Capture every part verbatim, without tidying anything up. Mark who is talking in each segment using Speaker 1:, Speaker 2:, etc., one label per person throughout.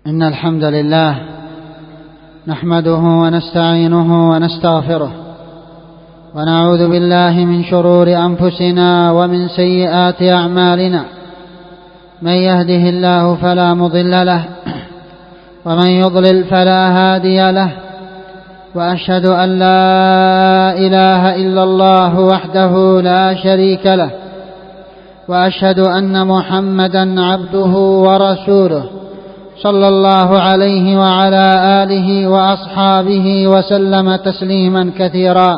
Speaker 1: إن الحمد لله نحمده ونستعينه ونستغفره ونعوذ بالله من شرور أنفسنا ومن سيئات أعمالنا. من يهده الله فلا مضل له ومن يضلل فلا هادي له، وأشهد أن لا إله إلا الله وحده لا شريك له، وأشهد أن محمدا عبده ورسوله صلى الله عليه وعلى آله وأصحابه وسلم تسليما كثيرا.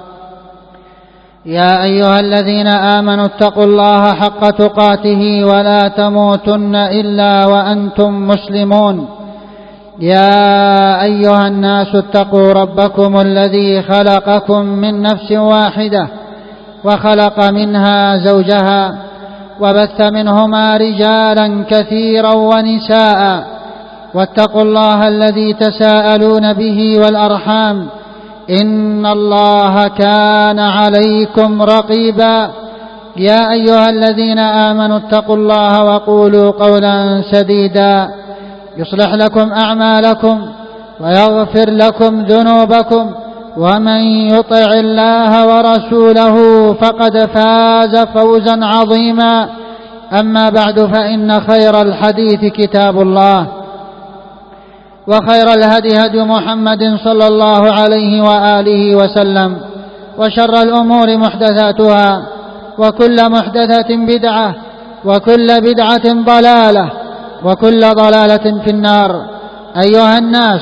Speaker 1: يا أيها الذين آمنوا اتقوا الله حق تقاته ولا تموتن إلا وأنتم مسلمون. يا أيها الناس اتقوا ربكم الذي خلقكم من نفس واحدة وخلق منها زوجها وبث منهما رجالا كثيرا ونساء، واتقوا الله الذي تساءلون به والأرحام إن الله كان عليكم رقيبا. يا أيها الذين آمنوا اتقوا الله وقولوا قولا سديدا يصلح لكم أعمالكم ويغفر لكم ذنوبكم، ومن يطع الله ورسوله فقد فاز فوزا عظيما. أما بعد، فإن خير الحديث كتاب الله، وخير الهدي هدي محمد صلى الله عليه وآله وسلم، وشر الأمور محدثاتها، وكل محدثة بدعة، وكل بدعة ضلالة، وكل ضلالة في النار. أيها الناس،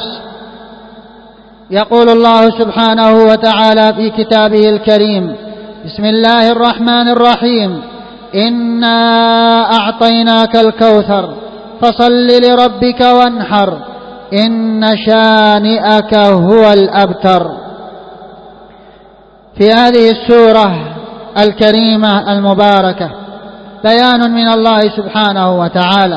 Speaker 1: يقول الله سبحانه وتعالى في كتابه الكريم: بسم الله الرحمن الرحيم: إنا أعطيناك الكوثر فصل لربك وانحر إن شانئك هو الأبتر. في هذه السورة الكريمة المباركة بيان من الله سبحانه وتعالى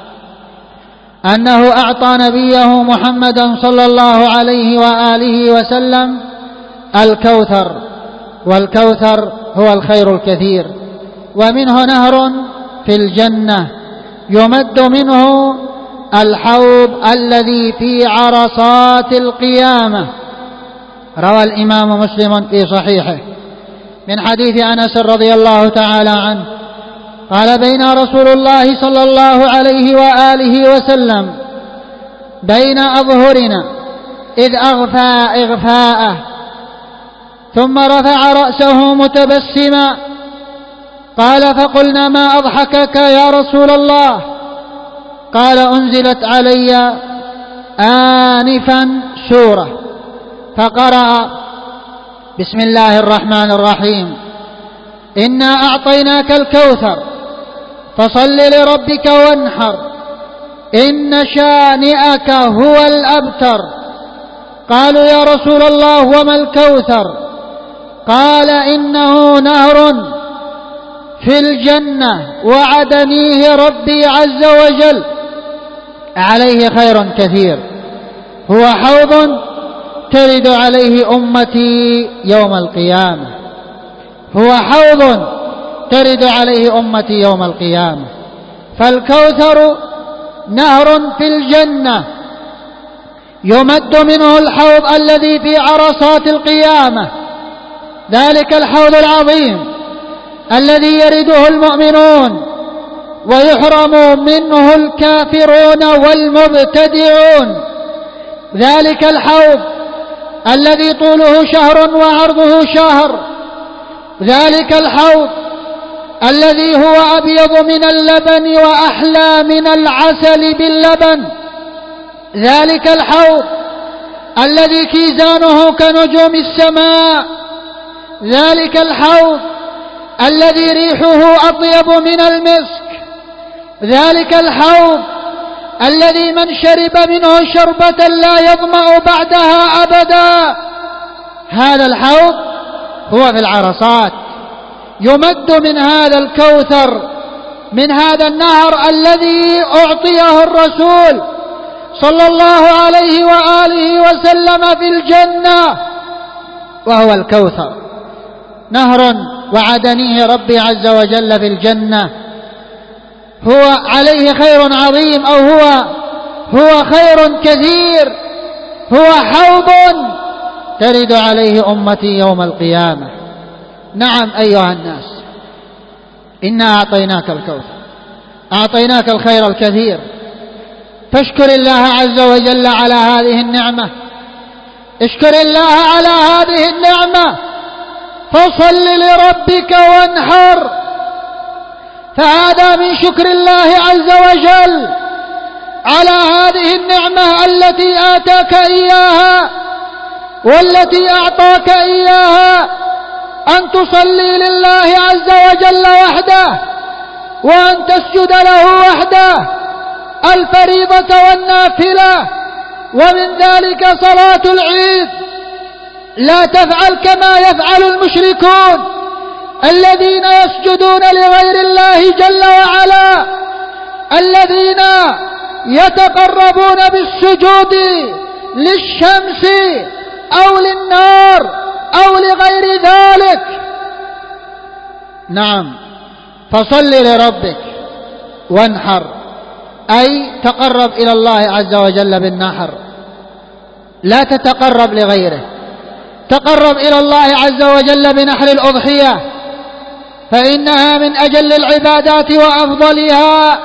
Speaker 1: أنه أعطى نبيه محمدا صلى الله عليه وآله وسلم الكوثر، والكوثر هو الخير الكثير، ومنه نهر في الجنة يمد منه الحوض الذي في عرصات القيامة. روى الإمام مسلم في صحيحه من حديث أنس رضي الله تعالى عنه قال: بين رسول الله صلى الله عليه وآله وسلم بين أظهرنا إذ أغفى إغفاءه ثم رفع رأسه متبسما، قال: فقلنا: ما أضحكك يا رسول الله؟ قال: أنزلت علي آنفا سورة، فقرأ: بسم الله الرحمن الرحيم: إنا أعطيناك الكوثر فصل لربك وانحر إن شانئك هو الأبتر. قالوا: يا رسول الله وما الكوثر؟ قال: إنه نهر في الجنة وعدنيه ربي عز وجل عليه خير كثير، هو حوض ترد عليه أمتي يوم القيامة، هو حوض ترد عليه أمتي يوم القيامة. فالكوثر نهر في الجنة يمد منه الحوض الذي في عرصات القيامة، ذلك الحوض العظيم الذي يرده المؤمنون ويحرم منه الكافرون والمبتدعون، ذلك الحوض الذي طوله شهر وعرضه شهر، ذلك الحوض الذي هو أبيض من اللبن وأحلى من العسل باللبن، ذلك الحوض الذي كيزانه كنجوم السماء، ذلك الحوض الذي ريحه أطيب من المسك، ذلك الحوض الذي من شرب منه شربة لا يظمأ بعدها أبدا. هذا الحوض هو في العرصات، يمد من هذا الكوثر، من هذا النهر الذي أعطيه الرسول صلى الله عليه وآله وسلم في الجنة، وهو الكوثر، نهر وعدنيه ربي عز وجل في الجنة، هو عليه خير عظيم، أو هو هو خير كثير، هو حوض ترد عليه أمتي يوم القيامة. نعم أيها الناس، إنا أعطيناك الكوثر، أعطيناك الخير الكثير، فاشكر الله عز وجل على هذه النعمة، اشكر الله على هذه النعمة، فصل لربك وانحر. فهذا من شكر الله عز وجل على هذه النعمة التي آتاك إياها والتي أعطاك إياها، أن تصلي لله عز وجل وحده، وأن تسجد له وحده الفريضة والنافلة. ومن ذلك صلاة العيد، لا تفعل كما يفعل المشركون الذين يسجدون لغير الله جل وعلا، الذين يتقربون بالسجود للشمس أو للنار أو لغير ذلك. نعم، فصل لربك وانحر، أي تقرب إلى الله عز وجل بالنحر، لا تتقرب لغيره، تقرب إلى الله عز وجل بنحر الأضحية، فإنها من أجل العبادات وأفضلها،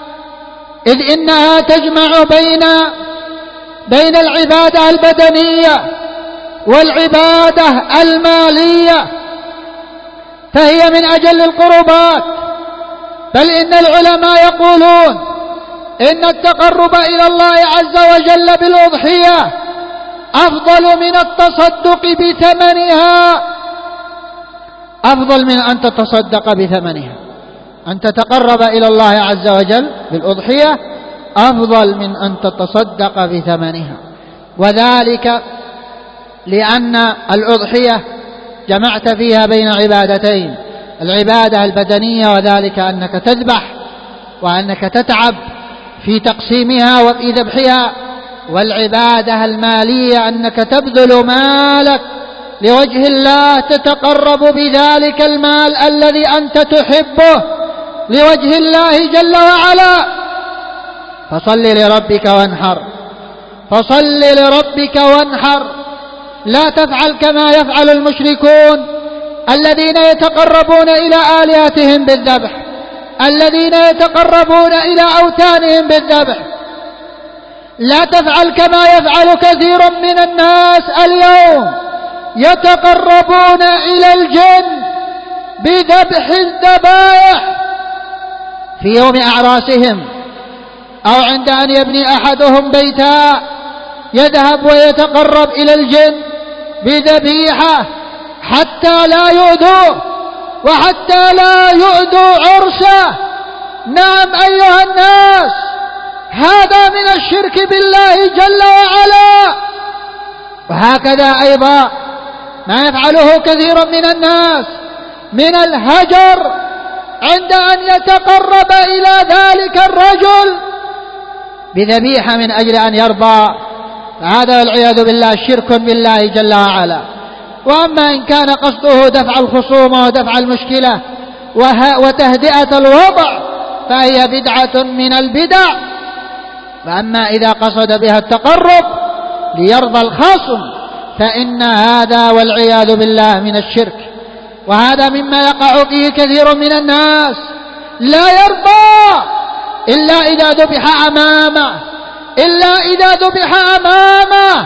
Speaker 1: إذ إنها تجمع بين بين العبادة البدنية والعبادة المالية، فهي من أجل القربات. بل إن العلماء يقولون إن التقرب إلى الله عز وجل بالأضحية أفضل من التصدق بثمنها، أفضل من أن تتصدق بثمنها. أن تتقرب إلى الله عز وجل بالأضحية أفضل من أن تتصدق بثمنها، وذلك لأن الأضحية جمعت فيها بين عبادتين، العبادة البدنية وذلك أنك تذبح وأنك تتعب في تقسيمها وفي ذبحها، والعبادة المالية أنك تبذل مالك لوجه الله، تتقرب بذلك المال الذي أنت تحبه لوجه الله جل وعلا. فصل لربك وانحر، فصل لربك وانحر، لا تفعل كما يفعل المشركون الذين يتقربون إلى آلهتهم بالذبح، الذين يتقربون إلى أوثانهم بالذبح. لا تفعل كما يفعل كثير من الناس اليوم، يتقربون إلى الجن بذبح الذبائح في يوم أعراسهم، أو عند أن يبني أحدهم بيتا يذهب ويتقرب إلى الجن بذبيحة حتى لا يؤذوه وحتى لا يؤذوا عرسه. نعم أيها الناس، هذا من الشرك بالله جل وعلا. وهكذا أيضا ما يفعله كثير من الناس من الهجر عند أن يتقرب إلى ذلك الرجل بذبيحة من أجل أن يرضى، فهذا والعياذ بالله شرك بالله جل وعلا. وأما إن كان قصده دفع الخصومة ودفع المشكلة وتهدئة الوضع فهي بدعة من البدع. فأما إذا قصد بها التقرب ليرضى الخصم فإن هذا والعياذ بالله من الشرك، وهذا مما يقع فيه كثير من الناس، لا يرضى إلا إذا ذبح أمامه، إلا إذا ذبح أمامه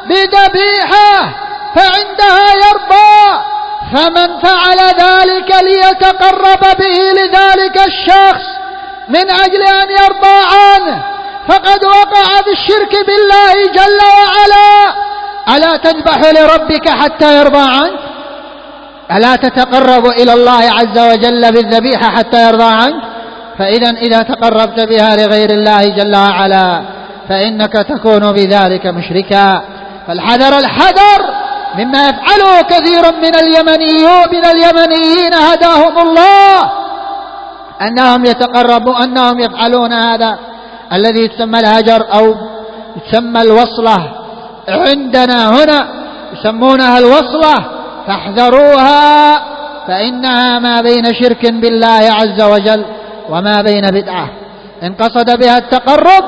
Speaker 1: بذبيحة فعندها يرضى. فمن فعل ذلك ليتقرب به لذلك الشخص من أجل أن يرضى عنه فقد وقع بالشرك بالله جل وعلا. ألا تذبح لربك حتى يرضى عنك؟ ألا تتقرب إلى الله عز وجل بالذبيحة حتى يرضى عنك؟ فإذا إذا تقربت بها لغير الله جل وعلا فإنك تكون بذلك مشركا. فالحذر الحذر مما يفعله كثير من اليمنيين من اليمنيين هداهم الله، أنهم يتقربون أنهم يفعلون هذا الذي يسمى الهجر أو يسمى الوصلة، عندنا هنا يسمونها الوصلة، فاحذروها فإنها ما بين شرك بالله عز وجل وما بين بدعة. إن قصد بها التقرب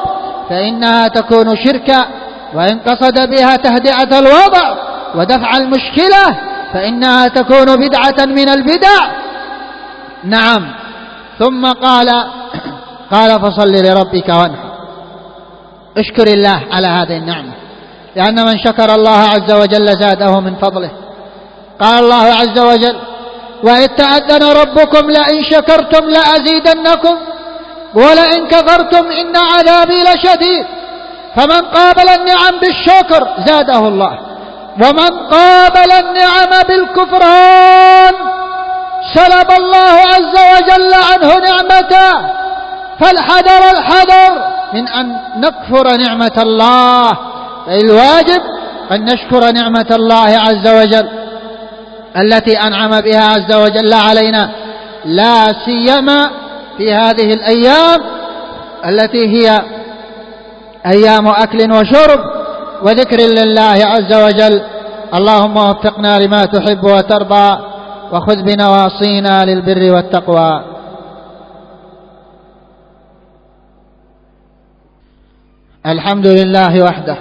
Speaker 1: فإنها تكون شركا، وإن قصد بها تهدئة الوضع ودفع المشكلة فإنها تكون بدعة من البدع. نعم. ثم قال قال فصل لربك وانحر. اشكر الله على هذه النعمة، لأن من شكر الله عز وجل زاده من فضله. قال الله عز وجل: وإذ تأذن ربكم لئن شكرتم لأزيدنكم ولئن كفرتم إن عذابي لشديد. فمن قابل النعم بالشكر زاده الله، ومن قابل النعم بالكفران سلب الله عز وجل عنه نعمته. فالحذر الحذر من أن نكفر نعمة الله، فالواجب أن نشكر نعمة الله عز وجل التي أنعم بها عز وجل علينا، لا سيما في هذه الأيام التي هي أيام أكل وشرب وذكر لله عز وجل. اللهم وفقنا لما تحب وترضى، وخذ بنواصينا للبر والتقوى. الحمد لله وحده،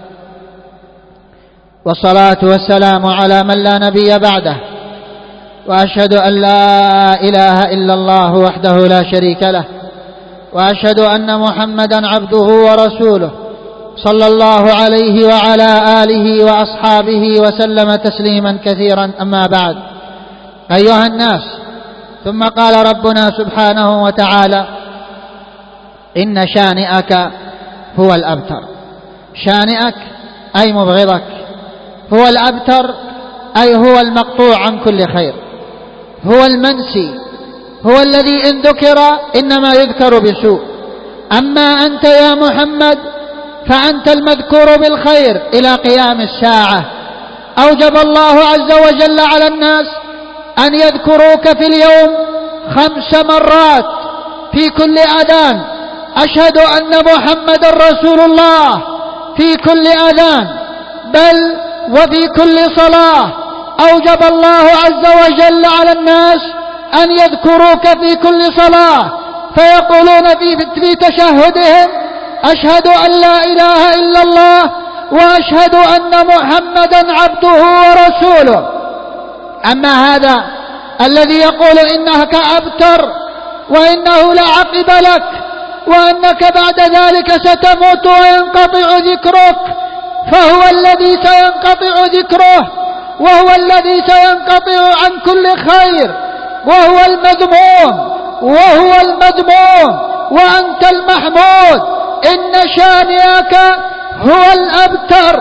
Speaker 1: والصلاة والسلام على من لا نبي بعده، وأشهد أن لا إله إلا الله وحده لا شريك له، وأشهد أن محمدا عبده ورسوله صلى الله عليه وعلى آله وأصحابه وسلم تسليما كثيرا. أما بعد، أيها الناس، ثم قال ربنا سبحانه وتعالى: إن شانئك هو الأبتر. شانئك أي مبغضك، هو الأبتر أي هو المقطوع عن كل خير، هو المنسي، هو الذي إن ذكر إنما يذكر بسوء. أما أنت يا محمد فأنت المذكور بالخير إلى قيام الساعة. أوجب الله عز وجل على الناس أن يذكروك في اليوم خمس مرات في كل أذان: أشهد أن محمد رسول الله في كل أذان، بل وفي كل صلاة أوجب الله عز وجل على الناس أن يذكروك في كل صلاة، فيقولون في تشهدهم: أشهد أن لا إله إلا الله وأشهد أن محمدا عبده ورسوله. أما هذا الذي يقول إنك أبتر وإنه لا عقب لك وأنك بعد ذلك ستموت وينقطع ذكرك، فهو الذي سينقطع ذكره، وهو الذي سينقطع عن كل خير، وهو المذموم وهو المذموم وأنت المحمود. إن شانئك هو الأبتر.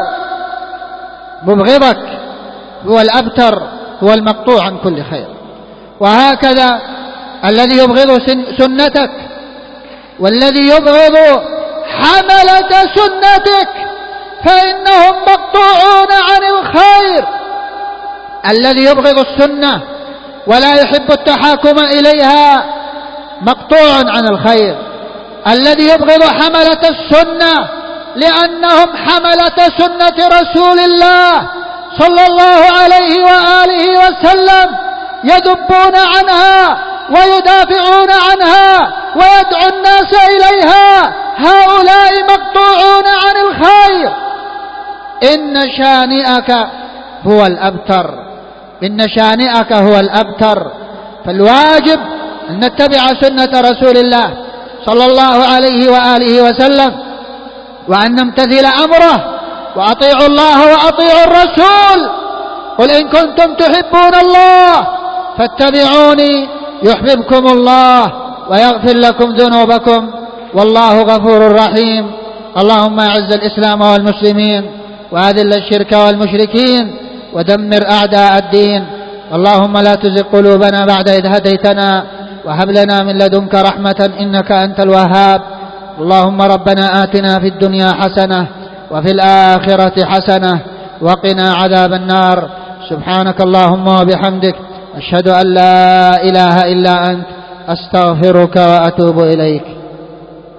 Speaker 1: مبغضك هو الأبتر، هو المقطوع عن كل خير. وهكذا الذي يبغض سنتك والذي يبغض حملة سنتك فإنهم مقطوعون عن الخير. الذي يبغض السنة ولا يحب التحاكم إليها مقطوع عن الخير. الذي يبغض حملة السنة لأنهم حملة سنة رسول الله صلى الله عليه وآله وسلم يذبون عنها ويدافعون عنها ويدعو الناس إليها، هؤلاء مقطوعون عن الخير. إن شانئك هو الأبتر، إن شانئك هو الأبتر. فالواجب أن نتبع سنة رسول الله صلى الله عليه وآله وسلم، وأن نمتثل أمره، وأطيعوا الله وأطيعوا الرسول. قل إن كنتم تحبون الله فاتبعوني يحببكم الله ويغفر لكم ذنوبكم والله غفور رحيم. اللهم أعز الإسلام والمسلمين وأذل الشرك والمشركين ودمر أعداء الدين. اللهم لا تزغ قلوبنا بعد إذ هديتنا وهب لنا من لدنك رحمة إنك أنت الوهاب. اللهم ربنا آتنا في الدنيا حسنة وفي الآخرة حسنة وقنا عذاب النار. سبحانك اللهم وبحمدك، أشهد أن لا إله إلا أنت، أستغفرك وأتوب إليك.